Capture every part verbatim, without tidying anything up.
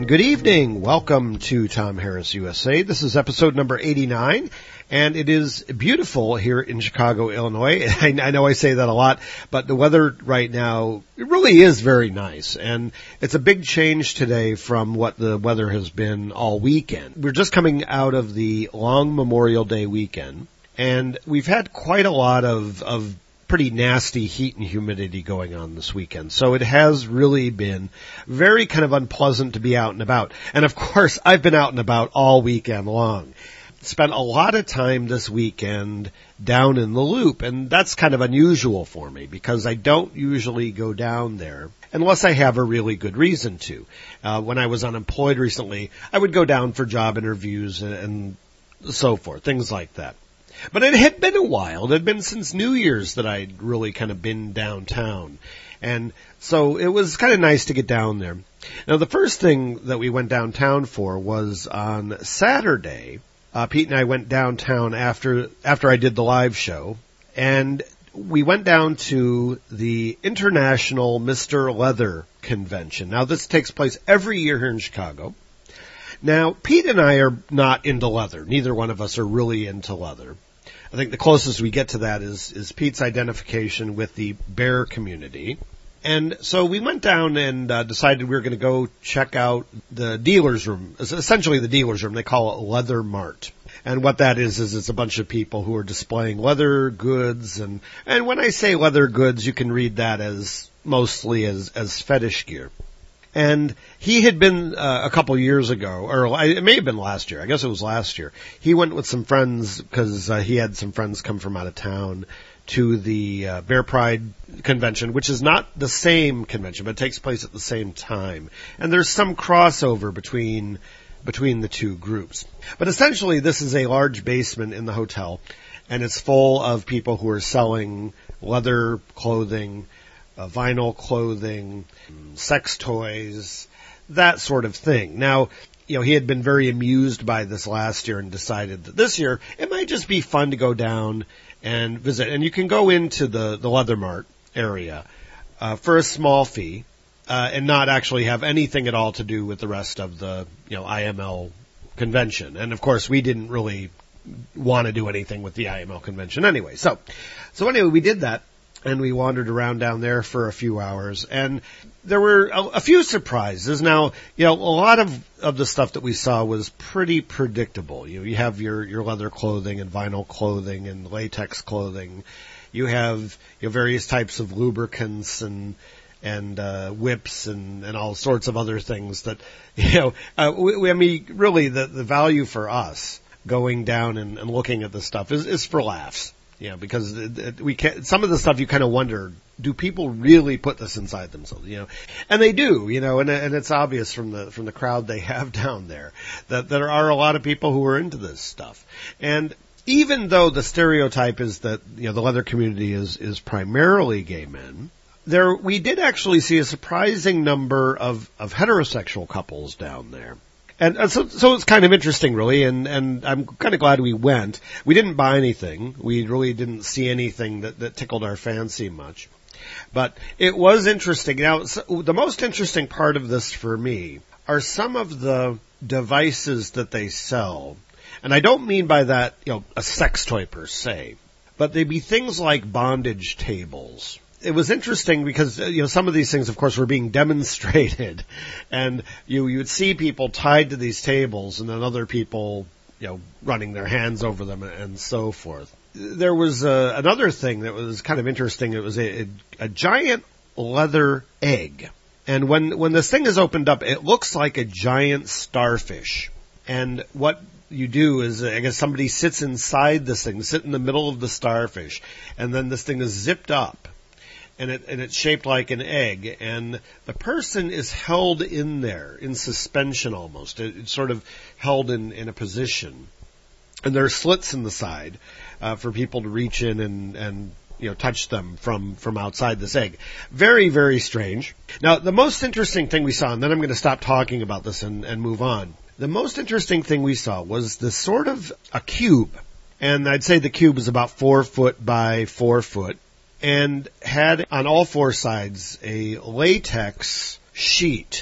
And good evening. Welcome to Tom Harris U S A. This is episode number eighty-nine, and it is beautiful here in Chicago, Illinois. I, I know I say that a lot, but the weather right now, it really is very nice, and it's a big change today from what the weather has been all weekend. We're just coming out of the long Memorial Day weekend, and we've had quite a lot of, of pretty nasty heat and humidity going on this weekend. So it has really been very kind of unpleasant to be out and about. And of course, I've been out and about all weekend long. Spent a lot of time this weekend down in the Loop, and that's kind of unusual for me because I don't usually go down there unless I have a really good reason to. Uh, when I was unemployed recently, I would go down for job interviews and, and so forth, things like that. But it had been a while. It had been since New Year's that I'd really kind of been downtown. And so it was kind of nice to get down there. Now, the first thing that we went downtown for was on Saturday. Uh, Pete and I went downtown after after I did the live show. And we went down to the International Mister Leather Convention. Now, this takes place every year here in Chicago. Now, Pete and I are not into leather. Neither one of us are really into leather. I think the closest we get to that is, is Pete's identification with the bear community. And so we went down and uh, decided we were going to go check out the dealer's room. It's essentially the dealer's room. They call it Leather Mart. And what that is, is it's a bunch of people who are displaying leather goods. And, and when I say leather goods, you can read that as mostly as, as fetish gear. And he had been uh, a couple years ago, or it may have been last year. I guess it was last year. He went with some friends because uh, he had some friends come from out of town to the uh, Bear Pride convention, which is not the same convention, but it takes place at the same time. And there's some crossover between between the two groups. But essentially, this is a large basement in the hotel, and it's full of people who are selling leather clothing, Uh, vinyl clothing, sex toys, that sort of thing. Now, you know, he had been very amused by this last year and decided that this year it might just be fun to go down and visit. And you can go into the, the Leather Mart area uh, for a small fee uh, and not actually have anything at all to do with the rest of the, you know, I M L convention. And, of course, we didn't really want to do anything with the I M L convention anyway. So, so anyway, we did that. And we wandered around down there for a few hours, and there were a, a few surprises. Now, you know, a lot of, of the stuff that we saw was pretty predictable. You, you have your, your leather clothing and vinyl clothing and latex clothing. You have, you know, various types of lubricants and, and, uh, whips and, and all sorts of other things that, you know, uh, we, we, I mean, really the, the value for us going down and, and looking at this stuff is, is for laughs. Yeah, because it, it, we can some of the stuff you kind of wonder, do people really put this inside themselves? You know, and they do. You know, and and it's obvious from the from the crowd they have down there that there are a lot of people who are into this stuff. And even though the stereotype is that, you know, the leather community is is primarily gay men, there we did actually see a surprising number of of heterosexual couples down there. And, and so, so it's kind of interesting, really, and, and I'm kind of glad we went. We didn't buy anything. We really didn't see anything that, that tickled our fancy much. But it was interesting. Now, so the most interesting part of this for me are some of the devices that they sell. And I don't mean by that, you know, a sex toy per se, but they be things like bondage tables. It was interesting because, you know, some of these things, of course, were being demonstrated, and you you would see people tied to these tables, and then other people, you know, running their hands over them and so forth. There was uh, another thing that was kind of interesting. It was a, a, a giant leather egg, and when when this thing is opened up, it looks like a giant starfish. And what you do is, I guess, somebody sits inside this thing, sit in the middle of the starfish, and then this thing is zipped up. And it, and it's shaped like an egg, and the person is held in there, in suspension almost. It, it's sort of held in, in a position. And there are slits in the side, uh, for people to reach in and, and, you know, touch them from, from outside this egg. Very, very strange. Now, the most interesting thing we saw, and then I'm going to stop talking about this and, and move on. The most interesting thing we saw was this sort of a cube. And I'd say the cube is about four foot by four foot. And had on all four sides a latex sheet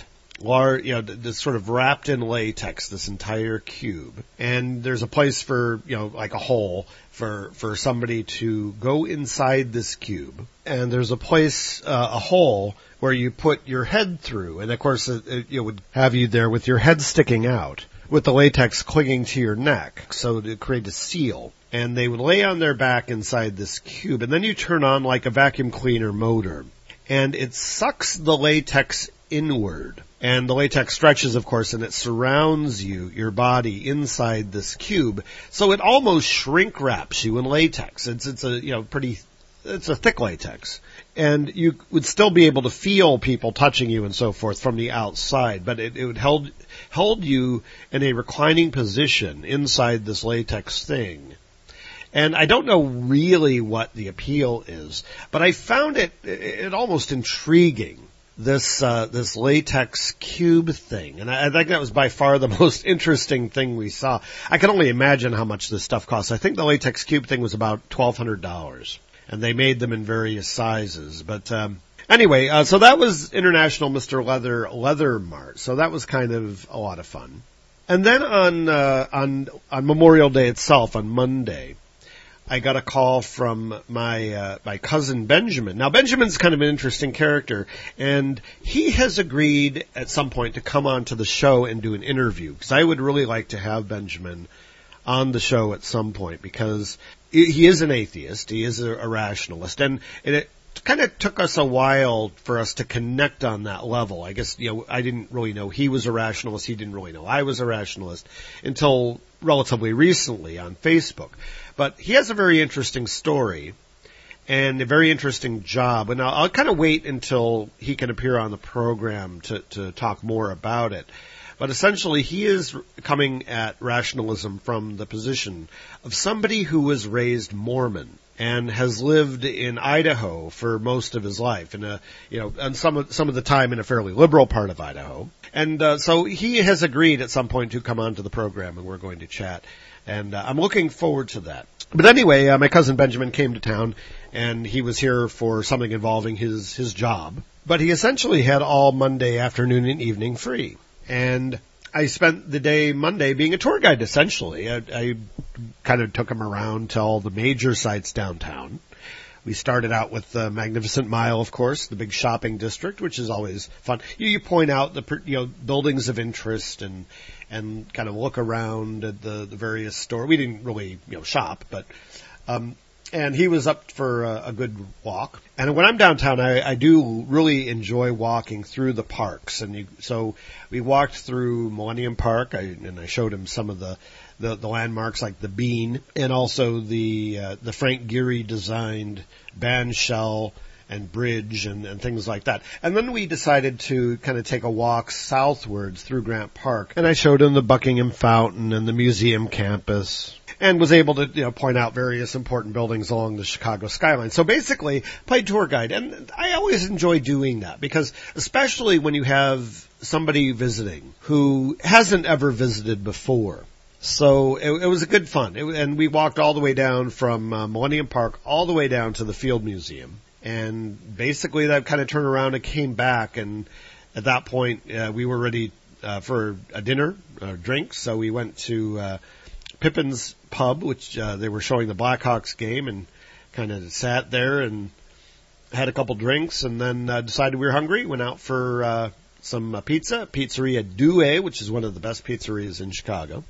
large, you know, this sort of wrapped in latex, this entire cube. And there's a place for, you know, like a hole for, for somebody to go inside this cube. And there's a place, uh, a hole where you put your head through. And of course, it, it, it would have you there with your head sticking out, with the latex clinging to your neck, so to create a seal. And they would lay on their back inside this cube. And then you turn on like a vacuum cleaner motor. And it sucks the latex inward. And the latex stretches, of course, and it surrounds you, your body, inside this cube. So it almost shrink wraps you in latex. It's, it's a, you know, pretty, it's a thick latex. And you would still be able to feel people touching you and so forth from the outside, but it, it would hold, hold you in a reclining position inside this latex thing. And I don't know really what the appeal is, but I found it, it almost intriguing. This, uh, this latex cube thing. And I, I think that was by far the most interesting thing we saw. I can only imagine how much this stuff costs. I think the latex cube thing was about twelve hundred dollars. And they made them in various sizes. But, um, anyway, uh, so that was International Mister Leather Leather Mart. So that was kind of a lot of fun. And then on, uh, on, on Memorial Day itself, on Monday, I got a call from my uh, my cousin Benjamin. Now, Benjamin's kind of an interesting character, and he has agreed at some point to come on to the show and do an interview, because I would really like to have Benjamin on the show at some point, because he is an atheist, he is a, a rationalist, and, and it kind of took us a while for us to connect on that level. I guess, you know, I didn't really know he was a rationalist, he didn't really know I was a rationalist until relatively recently on Facebook. But he has a very interesting story and a very interesting job. And I'll, I'll kind of wait until he can appear on the program to, to talk more about it. But essentially, he is coming at rationalism from the position of somebody who was raised Mormon and has lived in Idaho for most of his life, in a, you know, and some of, some of the time in a fairly liberal part of Idaho. And uh, so he has agreed at some point to come onto the program, and we're going to chat. And uh, I'm looking forward to that. But anyway, uh, my cousin Benjamin came to town, and he was here for something involving his, his job. But he essentially had all Monday afternoon and evening free. And I spent the day Monday being a tour guide, essentially. I, I kind of took him around to all the major sites downtown. We started out with the Magnificent Mile, of course, the big shopping district, which is always fun. You, you point out the, you know, buildings of interest and and kind of look around at the, the various stores. We didn't really, you know, shop, but um and he was up for a, a good walk. And when I'm downtown, I, I do really enjoy walking through the parks. And you, so we walked through Millennium Park, I, and I showed him some of the, the, the landmarks like the Bean, and also the uh, the Frank Gehry designed band shell and bridge and, and things like that. And then we decided to kind of take a walk southwards through Grant Park. And I showed him the Buckingham Fountain and the museum campus, and was able to, you know, point out various important buildings along the Chicago skyline. So basically, played tour guide. And I always enjoy doing that, because especially when you have somebody visiting who hasn't ever visited before. So it, it was a good fun. It, and we walked all the way down from uh, Millennium Park all the way down to the Field Museum. And basically that kind of turned around and came back. And at that point, uh, we were ready uh, for a dinner, or drinks. So we went to uh, Pippin's Pub, which uh, they were showing the Blackhawks game, and kind of sat there and had a couple drinks, and then uh, decided we were hungry. Went out for uh, some uh, pizza, Pizzeria Due, which is one of the best pizzerias in Chicago.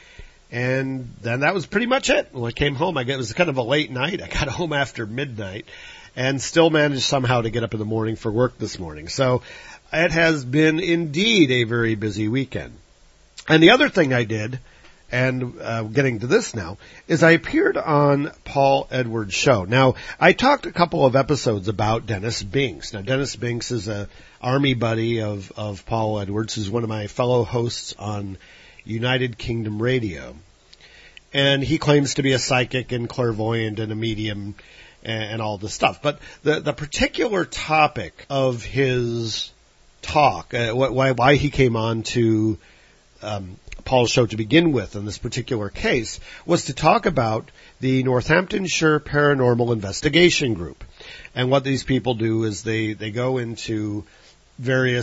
And then that was pretty much it. When I came home, I, it was kind of a late night. I got home after midnight and still managed somehow to get up in the morning for work this morning. So it has been indeed a very busy weekend. And the other thing I did, and uh, getting to this now, is I appeared on Paul Edwards' show. Now, I talked a couple of episodes about Dennis Binks. Now, Dennis Binks is a army buddy of, of Paul Edwards, who's one of my fellow hosts on United Kingdom Radio. And he claims to be a psychic and clairvoyant and a medium and, and all this stuff. But the, the particular topic of his talk, uh, why, why he came on to um, Paul's show to begin with in this particular case, was to talk about the Northamptonshire Paranormal Investigation Group. And what these people do is they, they go into various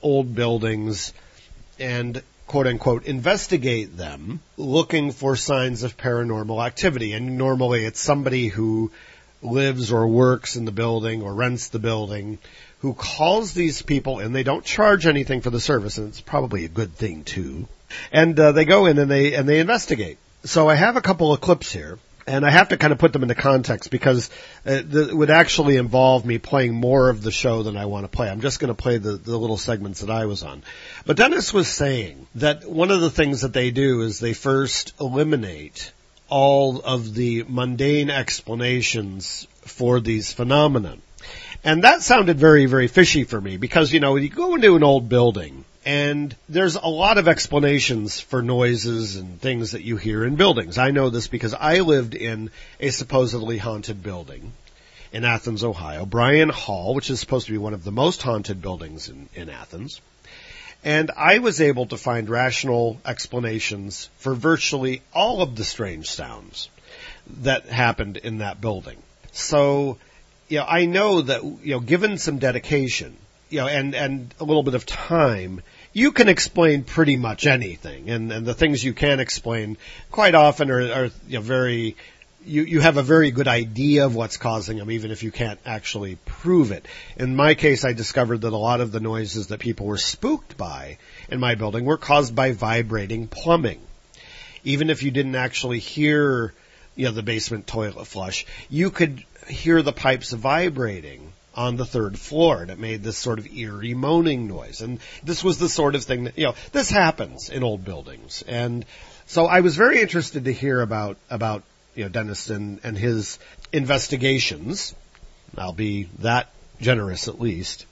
old buildings and quote-unquote investigate them, looking for signs of paranormal activity. And normally it's somebody who lives or works in the building or rents the building who calls these people in. They don't charge anything for the service, and it's probably a good thing too. And uh, they go in and they and they investigate. So I have a couple of clips here, and I have to kind of put them into context because it, it would actually involve me playing more of the show than I want to play. I'm just going to play the, the little segments that I was on. But Dennis was saying that one of the things that they do is they first eliminate all of the mundane explanations for these phenomena. And that sounded very, very fishy for me because, you know, you go into an old building and there's a lot of explanations for noises and things that you hear in buildings. I know this because I lived in a supposedly haunted building in Athens, Ohio, Bryan Hall, which is supposed to be one of the most haunted buildings in, in Athens. And I was able to find rational explanations for virtually all of the strange sounds that happened in that building. So, you know, I know that, you know, given some dedication, you know, and, and a little bit of time, you can explain pretty much anything. And, and the things you can explain quite often are, are you know, very, you, you have a very good idea of what's causing them, even if you can't actually prove it. In my case, I discovered that a lot of the noises that people were spooked by in my building were caused by vibrating plumbing. Even if you didn't actually hear, you know, the basement toilet flush, you could hear the pipes vibrating on the third floor, and it made this sort of eerie moaning noise. And this was the sort of thing that, you know, this happens in old buildings. And so I was very interested to hear about, about, you know, Dennis and, and his investigations. I'll be that generous at least.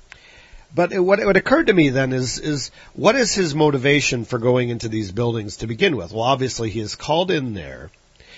But it, what, what occurred to me then is, is what is his motivation for going into these buildings to begin with? Well, obviously he is called in there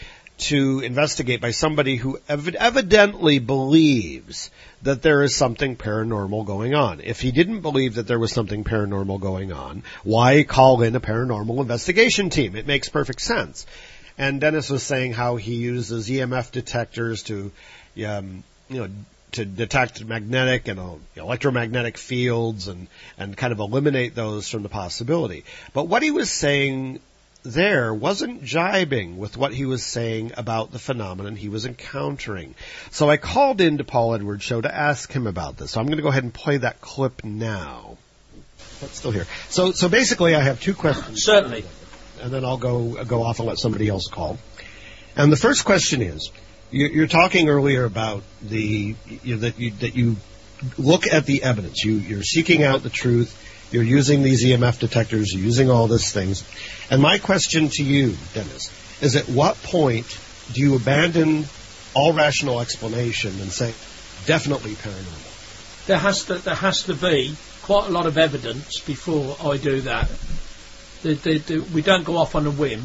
to investigate by somebody who ev- evidently believes that there is something paranormal going on. If he didn't believe that there was something paranormal going on, why call in a paranormal investigation team? It makes perfect sense. And Dennis was saying how he uses E M F detectors to, um, you know, to detect magnetic and uh, electromagnetic fields and, and kind of eliminate those from the possibility. But what he was saying there wasn't jibing with what he was saying about the phenomenon he was encountering. So I called into Paul Edwards' show to ask him about this. So I'm going to go ahead and play that clip now. That's still here. So, so basically I have two questions. Certainly. And then I'll go, go off and let somebody else call. And the first question is, you're talking earlier about the, you know, that you, that you look at the evidence. You, you're seeking out the truth. You're using these E M F detectors, you're using all these things. And my question to you, Dennis, is at what point do you abandon all rational explanation and say, definitely paranormal? There has to, there has to be quite a lot of evidence before I do that. The, the, the, we don't go off on a whim.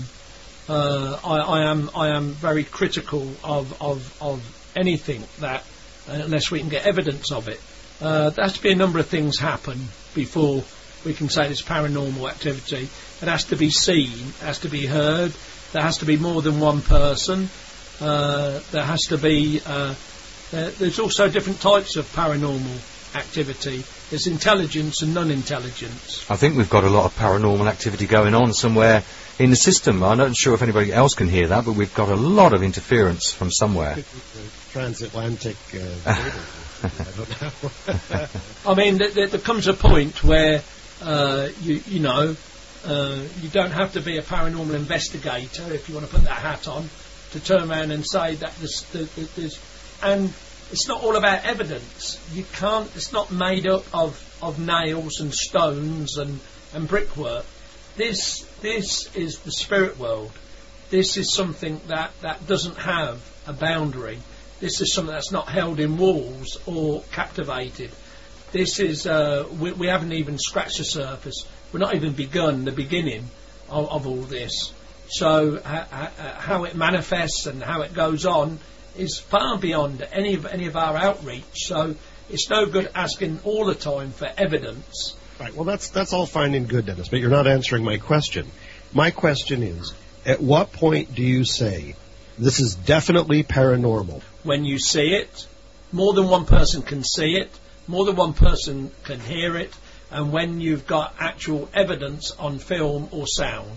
Uh, I, I am I am very critical of, of, of anything that, uh, unless we can get evidence of it. Uh, there has to be a number of things happen before we can say there's paranormal activity. It has to be seen, it has to be heard, there has to be more than one person, uh, there has to be, uh, there, there's also different types of paranormal activity. There's intelligence and non-intelligence. I think we've got a lot of paranormal activity going on somewhere in the system. I'm not sure if anybody else can hear that, but we've got a lot of interference from somewhere. Transatlantic uh, I don't know. I mean, there, there comes a point where, uh, you, you know, uh, you don't have to be a paranormal investigator, if you want to put that hat on, to turn around and say that there's, that there's, and it's not all about evidence. You can't, it's not made up of, of nails and stones and, and brickwork. This, this is the spirit world. This is something that, that doesn't have a boundary. This is something that's not held in walls or captivated. This is, uh, we, we haven't even scratched the surface. We're not even begun the beginning of, of all this. So ha, ha, how it manifests and how it goes on is far beyond any of, any of our outreach. So it's no good asking all the time for evidence. Right. Well, that's that's all fine and good, Dennis, but you're not answering my question. My question is, at what point do you say, this is definitely paranormal? When you see it, more than one person can see it, more than one person can hear it, and when you've got actual evidence on film or sound.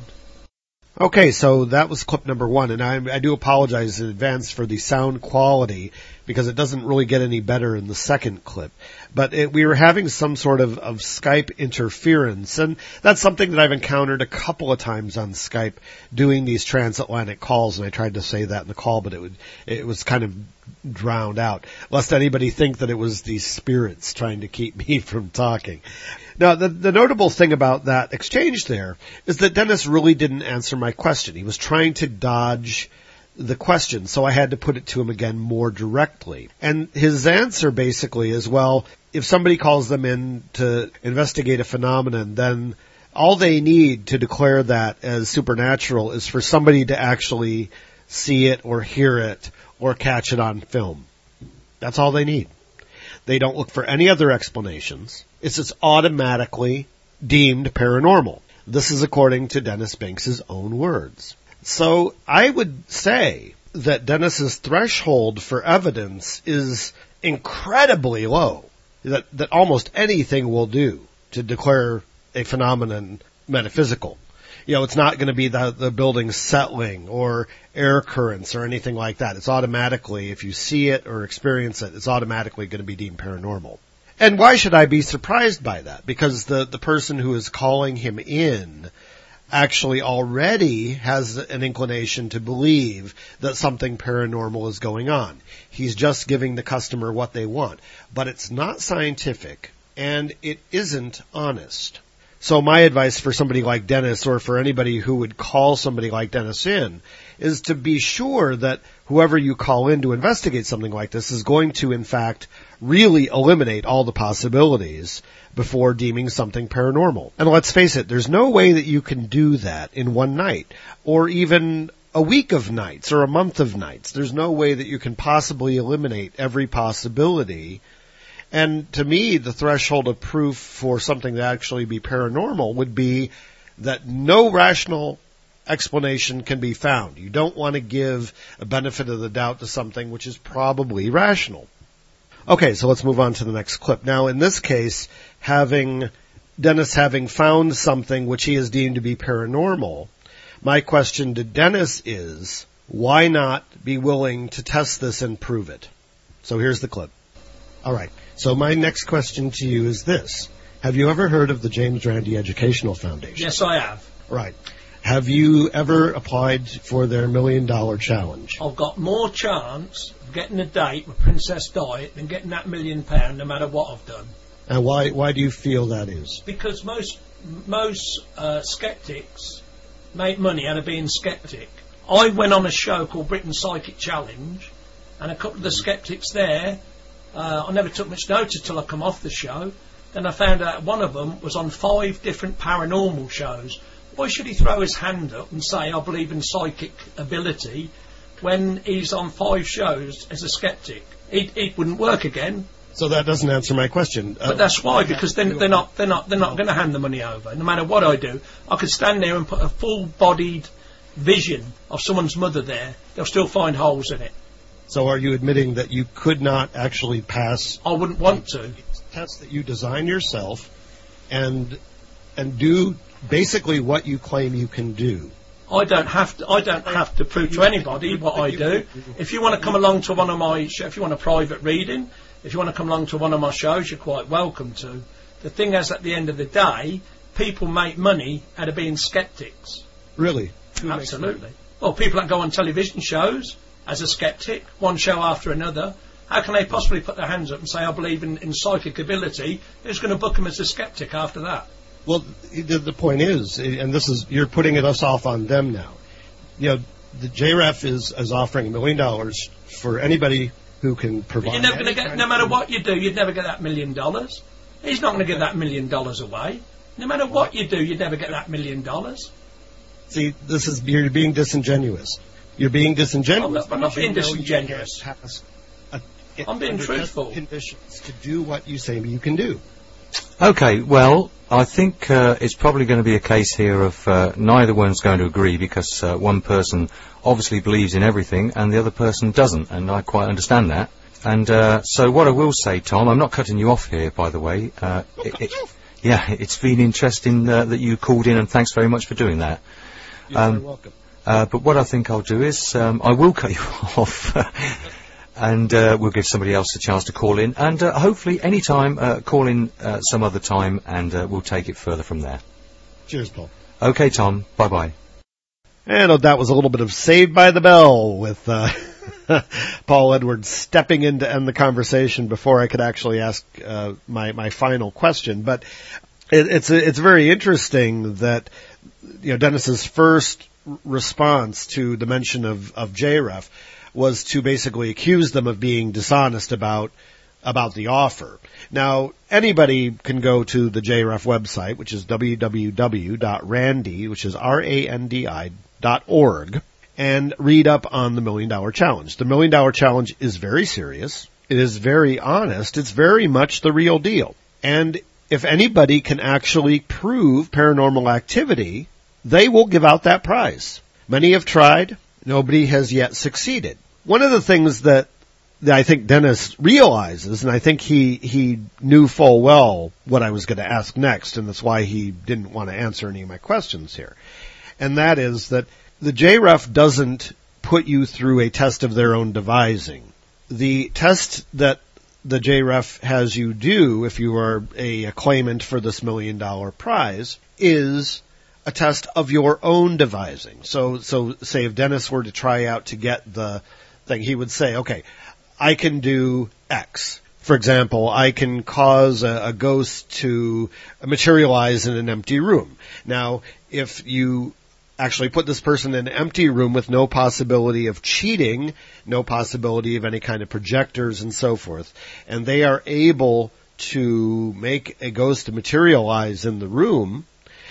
Okay, so that was clip number one, and I, I do apologize in advance for the sound quality because it doesn't really get any better in the second clip. But it, we were having some sort of, of Skype interference, and that's something that I've encountered a couple of times on Skype doing these transatlantic calls, and I tried to say that in the call, but it would it was kind of drowned out, lest anybody think that it was the spirits trying to keep me from talking. Now, the, the notable thing about that exchange there is that Dennis really didn't answer my question. He was trying to dodge the question, so I had to put it to him again more directly. And his answer basically is, well, if somebody calls them in to investigate a phenomenon, then all they need to declare that as supernatural is for somebody to actually see it or hear it or catch it on film. That's all they need. They don't look for any other explanations. It's just automatically deemed paranormal. This is according to Dennis Binks' own words. So I would say that Dennis's threshold for evidence is incredibly low, that, that almost anything will do to declare a phenomenon metaphysical. You know, it's not going to be the, the building settling or air currents or anything like that. It's automatically, if you see it or experience it, it's automatically going to be deemed paranormal. And why should I be surprised by that? Because the, the person who is calling him in actually already has an inclination to believe that something paranormal is going on. He's just giving the customer what they want. But it's not scientific, and it isn't honest. So my advice for somebody like Dennis, or for anybody who would call somebody like Dennis in, is to be sure that whoever you call in to investigate something like this is going to, in fact, really eliminate all the possibilities before deeming something paranormal. And let's face it, there's no way that you can do that in one night, or even a week of nights, or a month of nights. There's no way that you can possibly eliminate every possibility. And to me, the threshold of proof for something to actually be paranormal would be that no rational explanation can be found. You don't want to give a benefit of the doubt to something which is probably rational. Okay, so let's move on to the next clip. Now, in this case, having Dennis having found something which he has deemed to be paranormal, my question to Dennis is, why not be willing to test this and prove it? So here's the clip. All right. So my next question to you is this. Have you ever heard of the James Randi Educational Foundation? Yes, I have. Right. Have you ever applied for their million dollar challenge? I've got more chance of getting a date with Princess Di than getting that million pound no matter what I've done. And why why do you feel that is? Because most most uh, skeptics make money out of being skeptic. I went on a show called Britain Psychic Challenge, and a couple of the skeptics there, uh, I never took much notice till I come off the show. Then I found out one of them was on five different paranormal shows. Why should he throw his hand up and say, I believe in psychic ability, when he's on five shows as a skeptic? It, it wouldn't work again. So that doesn't answer my question. But uh, that's why, because then they're not they're not they're not going to hand the money over. No matter what I do, I could stand there and put a full-bodied vision of someone's mother there. They'll still find holes in it. So are you admitting that you could not actually pass? I wouldn't want to. Test that you design yourself, and and do basically what you claim you can do. I don't have to. I don't have to prove to anybody what I do. If you want to come along to one of my, sh- if you want a private reading, if you want to come along to one of my shows, you're quite welcome to. The thing is, at the end of the day, people make money out of being skeptics. Really? Absolutely. Well, people that go on television shows as a skeptic, one show after another, how can they possibly put their hands up and say, I believe in, in psychic ability? Who's going to book them as a skeptic after that? Well, the, the point is, and this is, you're putting us off on them now. You know, the J R E F is, is offering a million dollars for anybody who can provide. But you're never going to get, no matter what you do, you'd never get that million dollars. He's not going to give that million dollars away. No matter what you do, you'd never get that million dollars. See, this is, you're being disingenuous. You're being disingenuous. I'm not, I'm not being disingenuous. A, I'm being truthful. Conditions to do what you say you can do. Okay, well, I think uh, it's probably going to be a case here of uh, neither one's going to agree, because uh, one person obviously believes in everything and the other person doesn't, and I quite understand that. And uh, so what I will say, Tom, I'm not cutting you off here, by the way. Uh, it, it, yeah, it's been interesting uh, that you called in, and thanks very much for doing that. You're um, very welcome. Uh, but what I think I'll do is um, I will cut you off. And uh, we'll give somebody else a chance to call in. And uh, hopefully any time, uh, call in uh, some other time, and uh, we'll take it further from there. Cheers, Paul. Okay, Tom. Bye-bye. And that was a little bit of Saved by the Bell with uh, Paul Edwards stepping in to end the conversation before I could actually ask uh, my, my final question. But it, it's it's very interesting that, you know, Dennis's first response to the mention of, of J R E F was to basically accuse them of being dishonest about about the offer. Now, anybody can go to the J R E F website, which is w w w dot randi, which is R A N D I, dot org, and read up on the Million Dollar Challenge. The Million Dollar Challenge is very serious. It is very honest. It's very much the real deal. And if anybody can actually prove paranormal activity, they will give out that prize. Many have tried. Nobody has yet succeeded. One of the things that, that I think Dennis realizes, and I think he, he knew full well what I was going to ask next, and that's why he didn't want to answer any of my questions here, and that is that the J R E F doesn't put you through a test of their own devising. The test that the J R E F has you do, if you are a, a claimant for this million dollar prize, is a test of your own devising. So, so say if Dennis were to try out to get the thing, he would say, okay, I can do X. For example, I can cause a, a ghost to materialize in an empty room. Now, if you actually put this person in an empty room with no possibility of cheating, no possibility of any kind of projectors and so forth, and they are able to make a ghost materialize in the room,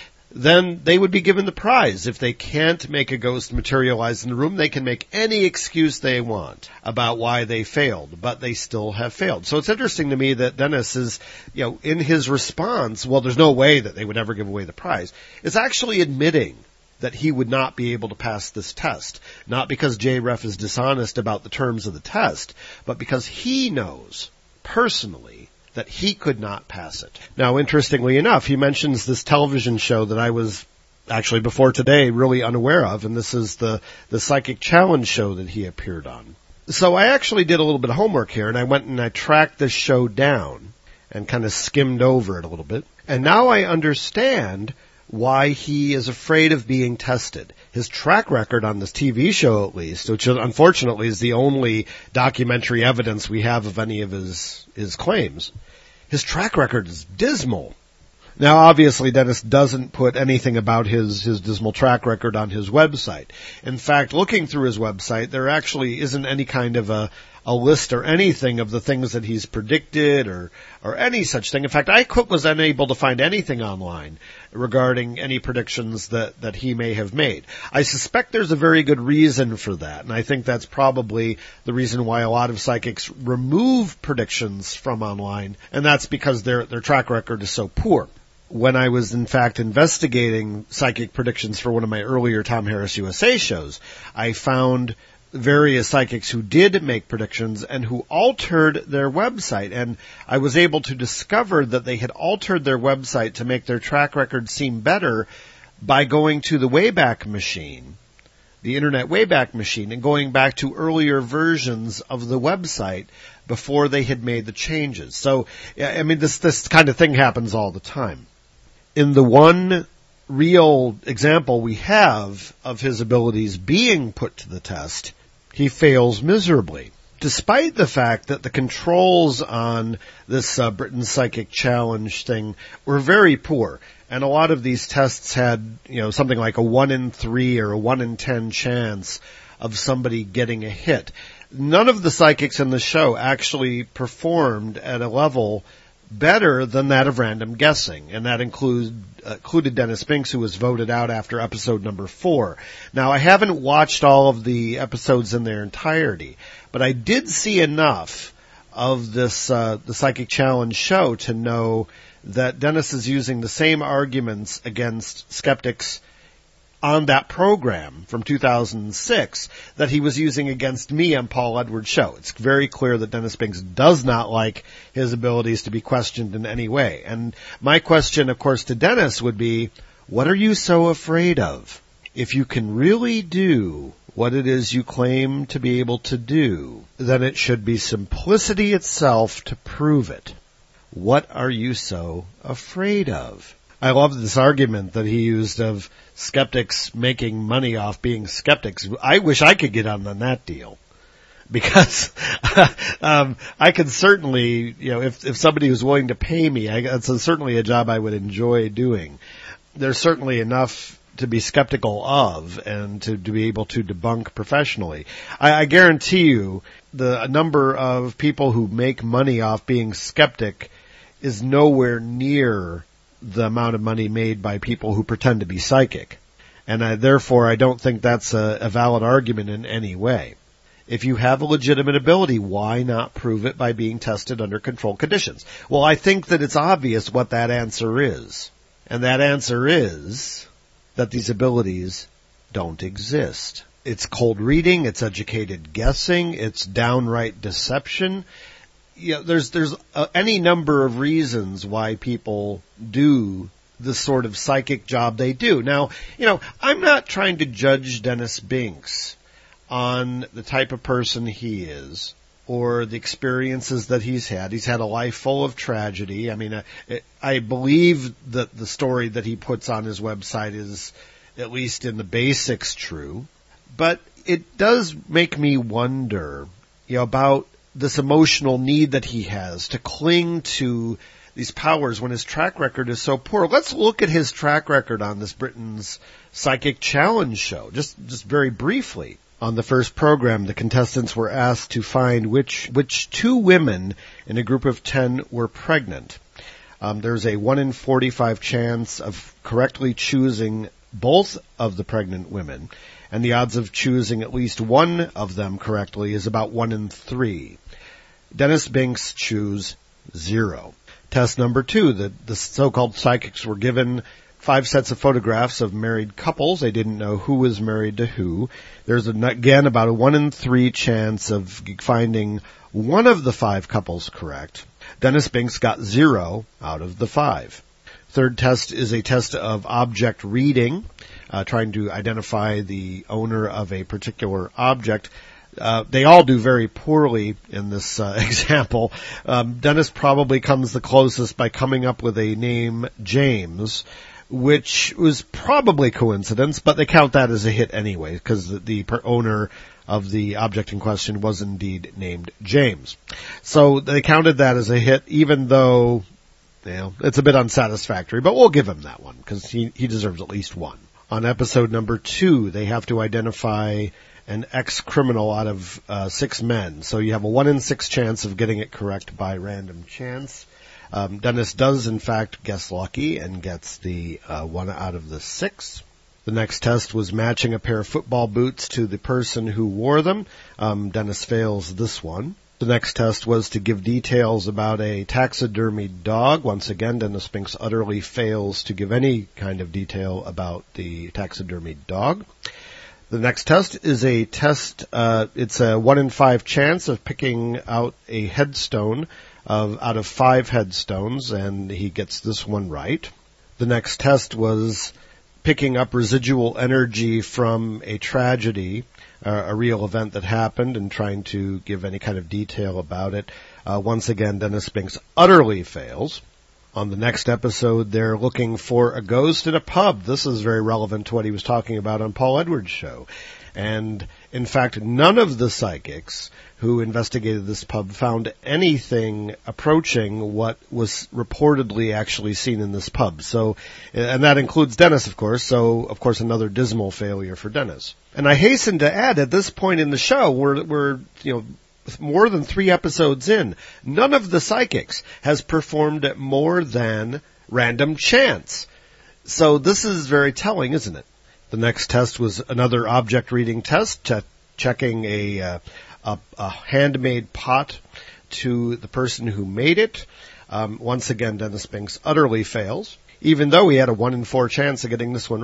then they would be given the prize. If they can't make a ghost materialize in the room, they can make any excuse they want about why they failed, but they still have failed. So it's interesting to me that Dennis is, you know, in his response, well, there's no way that they would ever give away the prize, is actually admitting that he would not be able to pass this test. Not because J R E F is dishonest about the terms of the test, but because he knows personally that he could not pass it. Now, interestingly enough, he mentions this television show that I was actually before today really unaware of, and this is the, the Psychic Challenge show that he appeared on. So I actually did a little bit of homework here, and I went and I tracked this show down and kind of skimmed over it a little bit. And now I understand why he is afraid of being tested. His track record on this T V show, at least, which unfortunately is the only documentary evidence we have of any of his, his claims, his track record is dismal. Now, obviously, Dennis doesn't put anything about his, his dismal track record on his website. In fact, looking through his website, there actually isn't any kind of a, a list or anything of the things that he's predicted or, or any such thing. In fact, I was unable to find anything online regarding any predictions that, that he may have made. I suspect there's a very good reason for that, and I think that's probably the reason why a lot of psychics remove predictions from online, and that's because their, their track record is so poor. When I was, in fact, investigating psychic predictions for one of my earlier Tom Harris U S A shows, I found various psychics who did make predictions and who altered their website. And I was able to discover that they had altered their website to make their track record seem better by going to the Wayback Machine, the Internet Wayback Machine, and going back to earlier versions of the website before they had made the changes. So, I mean, this, this kind of thing happens all the time. In the one real example we have of his abilities being put to the test, he fails miserably, despite the fact that the controls on this uh, Britain Psychic Challenge thing were very poor. And a lot of these tests had, you know, something like a one in three or a one in ten chance of somebody getting a hit. None of the psychics in the show actually performed at a level better than that of random guessing, and that include, uh, included Dennis Binks, who was voted out after episode number four. Now, I haven't watched all of the episodes in their entirety, but I did see enough of this uh, the Psychic Challenge show to know that Dennis is using the same arguments against skeptics on that program from two thousand six that he was using against me on Paul Edwards' show. It's very clear that Dennis Binks does not like his abilities to be questioned in any way. And my question, of course, to Dennis would be, what are you so afraid of? If you can really do what it is you claim to be able to do, then it should be simplicity itself to prove it. What are you so afraid of? I love this argument that he used of skeptics making money off being skeptics. I wish I could get on on that deal. Because um, I could certainly, you know, if if somebody was willing to pay me, I, it's a, certainly a job I would enjoy doing. There's certainly enough to be skeptical of and to, to be able to debunk professionally. I, I guarantee you the number of people who make money off being skeptic is nowhere near the amount of money made by people who pretend to be psychic. And I, therefore, I don't think that's a, a valid argument in any way. If you have a legitimate ability, why not prove it by being tested under controlled conditions? Well, I think that it's obvious what that answer is. And that answer is that these abilities don't exist. It's cold reading, it's educated guessing, it's downright deception. You know, there's there's uh, any number of reasons why people do the sort of psychic job they do. Now, you know, I'm not trying to judge Dennis Binks on the type of person he is or the experiences that he's had. He's had a life full of tragedy. I mean, I, I believe that the story that he puts on his website is, at least in the basics, true. But it does make me wonder, you know, about this emotional need that he has to cling to these powers when his track record is so poor. Let's look at his track record on this Britain's Psychic Challenge show, just just very briefly. On the first program, the contestants were asked to find which which two women in a group of ten were pregnant. Um, there's a one in forty-five chance of correctly choosing both of the pregnant women, and the odds of choosing at least one of them correctly is about one in three. Dennis Binks chose zero. Test number two, the, the so-called psychics were given five sets of photographs of married couples. They didn't know who was married to who. There's, a, again, about a one in three chance of finding one of the five couples correct. Dennis Binks got zero out of the five. Third test is a test of object reading, uh, trying to identify the owner of a particular object. Uh, they all do very poorly in this uh, example. Um, Dennis probably comes the closest by coming up with a name James, which was probably coincidence, but they count that as a hit anyway, because the, the per owner of the object in question was indeed named James. So they counted that as a hit, even though, you know, it's a bit unsatisfactory, but we'll give him that one, because he, he deserves at least one. On episode number two, they have to identify an ex-criminal out of uh, six men. So you have a one in six chance of getting it correct by random chance. Um, Dennis does, in fact, guess lucky and gets the uh, one out of the six. The next test was matching a pair of football boots to the person who wore them. Um, Dennis fails this one. The next test was to give details about a taxidermied dog. Once again, Dennis Binks utterly fails to give any kind of detail about the taxidermied dog. The next test is a test, uh, it's a one in five chance of picking out a headstone of out of five headstones, and he gets this one right. The next test was picking up residual energy from a tragedy, uh, a real event that happened, and trying to give any kind of detail about it. Uh, once again, Dennis Binks utterly fails. On the next episode, they're looking for a ghost in a pub. This is very relevant to what he was talking about on Paul Edwards' show. And, in fact, none of the psychics who investigated this pub found anything approaching what was reportedly actually seen in this pub. So, and that includes Dennis, of course. So, of course, another dismal failure for Dennis. And I hasten to add, at this point in the show, we're, we're, you know, more than three episodes in, none of the psychics has performed at more than random chance. So this is very telling, isn't it? The next test was another object reading test, ch- checking a, uh, a, a handmade pot to the person who made it. Um, once again, Dennis Binks utterly fails, even though he had a one in four chance of getting this one right.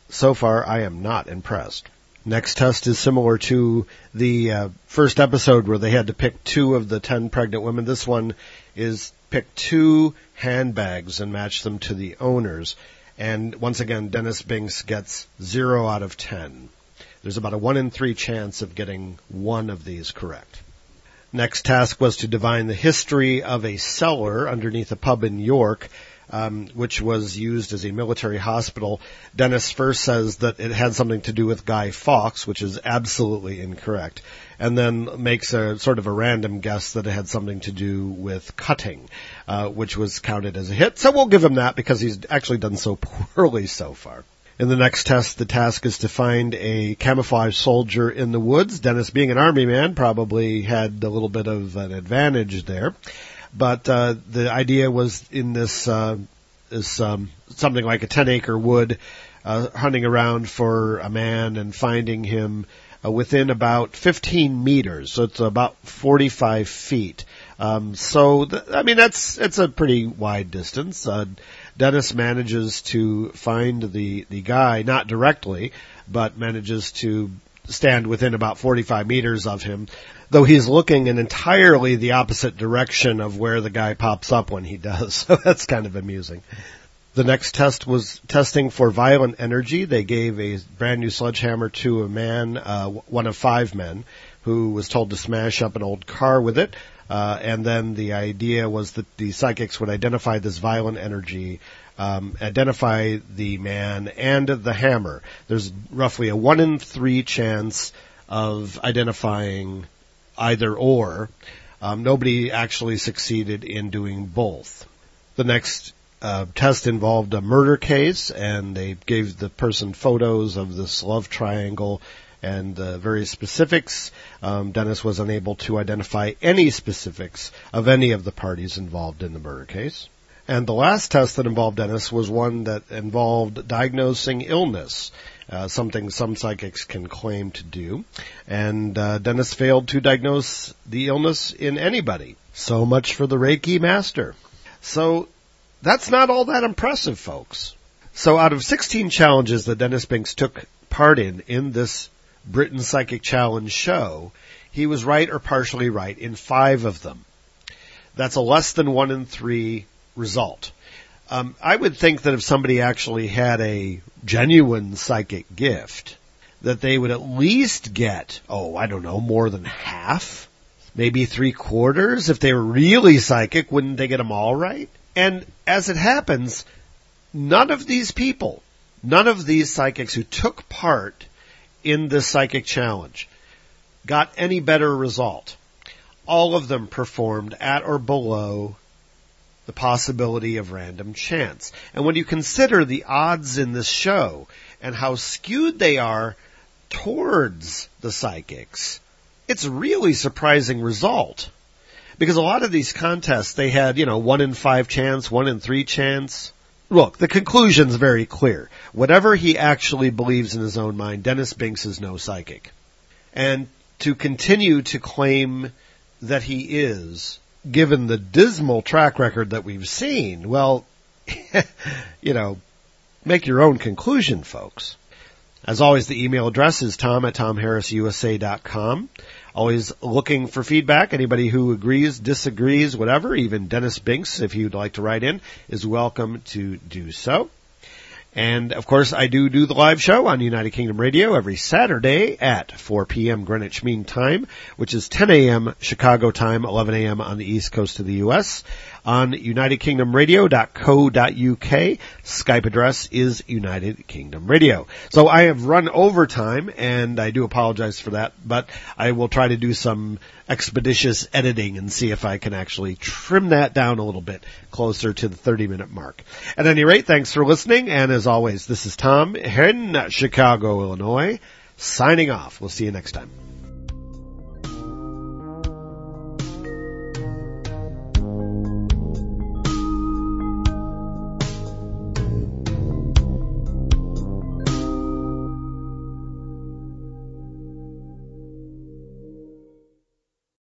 so far I am not impressed. Next test is similar to the uh, first episode where they had to pick two of the ten pregnant women. This one is pick two handbags and match them to the owners. And once again, Dennis Binks gets zero out of ten. There's about a one in three chance of getting one of these correct. Next task was to divine the history of a cellar underneath a pub in York, um, which was used as a military hospital. Dennis first says that it had something to do with Guy Fawkes, which is absolutely incorrect, and then makes a sort of a random guess that it had something to do with cutting, uh, which was counted as a hit. So we'll give him that because he's actually done so poorly so far. In the next test, the task is to find a camouflage soldier in the woods. Dennis, being an army man, probably had a little bit of an advantage there. But uh, the idea was in this, uh, this um, something like a ten-acre wood, uh, hunting around for a man and finding him uh, within about fifteen meters. So it's about forty-five feet. Um, so, th- I mean, that's it's a pretty wide distance. Uh, Dennis manages to find the, the guy, not directly, but manages to stand within about forty-five meters of him, though he's looking in entirely the opposite direction of where the guy pops up when he does. So that's kind of amusing. The next test was testing for violent energy. They gave a brand new sledgehammer to a man, uh, one of five men, who was told to smash up an old car with it. Uh, and then the idea was that the psychics would identify this violent energy, um, identify the man and the hammer. There's roughly a one in three chance of identifying either or. Um, nobody actually succeeded in doing both. The next uh, test involved a murder case, and they gave the person photos of this love triangle and uh, various specifics. Um, Dennis was unable to identify any specifics of any of the parties involved in the murder case. And the last test that involved Dennis was one that involved diagnosing illness, uh, something some psychics can claim to do. And uh, Dennis failed to diagnose the illness in anybody. So much for the Reiki master. So that's not all that impressive, folks. So out of sixteen challenges that Dennis Binks took part in in this Britain Psychic Challenge show, he was right or partially right in five of them. That's a less than one in three result. Um, I would think that if somebody actually had a genuine psychic gift, that they would at least get, oh, I don't know, more than half, maybe three quarters. If they were really psychic, wouldn't they get them all right? And as it happens, none of these people, none of these psychics who took part in this psychic challenge got any better result. All of them performed at or below the possibility of random chance. And when you consider the odds in this show and how skewed they are towards the psychics, it's a really surprising result. Because a lot of these contests, they had, you know, one in five chance, one in three chance. Look, the conclusion's very clear. Whatever he actually believes in his own mind, Dennis Binks is no psychic. And to continue to claim that he is, given the dismal track record that we've seen, well, you know, make your own conclusion, folks. As always, the email address is tom at tom harris u s a dot com. Always looking for feedback. Anybody who agrees, disagrees, whatever, even Dennis Binks, if you'd like to write in, is welcome to do so. And, of course, I do do the live show on United Kingdom Radio every Saturday at four p.m. Greenwich Mean Time, which is ten a.m. Chicago time, eleven a.m. on the East Coast of the U S on united kingdom radio dot co dot u k. Skype address is United Kingdom Radio. So I have run over time, and I do apologize for that, but I will try to do some expeditious editing and see if I can actually trim that down a little bit closer to the thirty-minute mark. At any rate, thanks for listening, and as always, this is Tom in Chicago, Illinois, signing off. We'll see you next time.